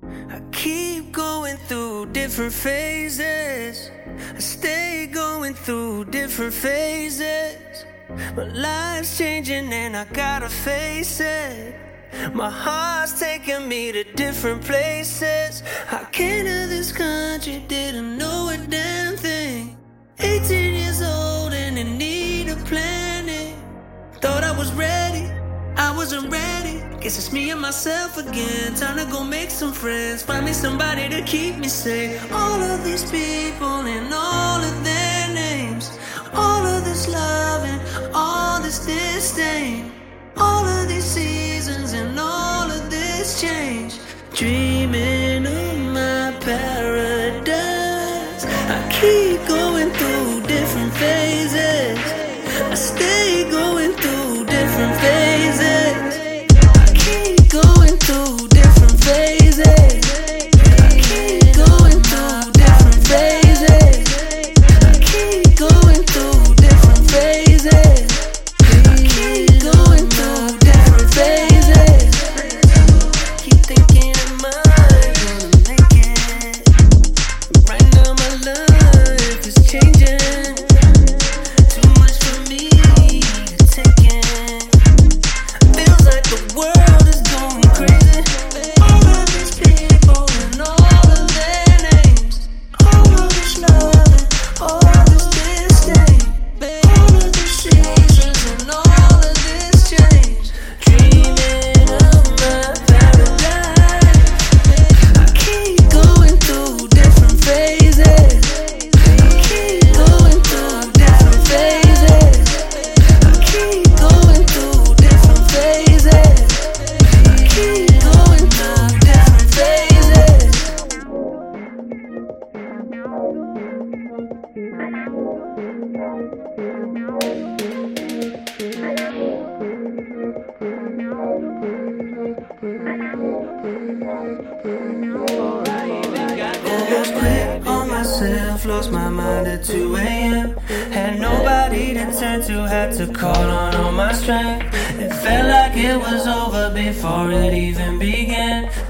I keep going through different phases. I stay going through different phases. But life's changing and I gotta face it. My heart's taking me to different places. I came to this country, didn't know a damn thing. 18 years old and in need of planning. Thought I was ready, I wasn't ready. Guess it's me and myself again. Time to go make some friends, find me somebody to keep me safe. All of these people and all of their names, all of this love and all this disdain, all of these seasons and all of this change. Dreaming of my paradise. I keep going through different phases. I stay going through different phases. I keep going through different phases. I keep going through different phases. I keep going through different phases. I keep going through different phases. Keep thinking, am I gonna make it? Right now my life is changing. Too much for me to take in. Feels like the world is going crazy. All of these people and all of their names, all of this love and all this disdain, all of these seasons and all of this change. Dreaming of my paradise. I keep going through different phases. I keep going through different phases. I keep going through different phases. I keep going through different phases. Almost quit on myself, lost my mind at 2 a.m. Had nobody to turn to, had to call on all my strength. It felt like it was over before it even began.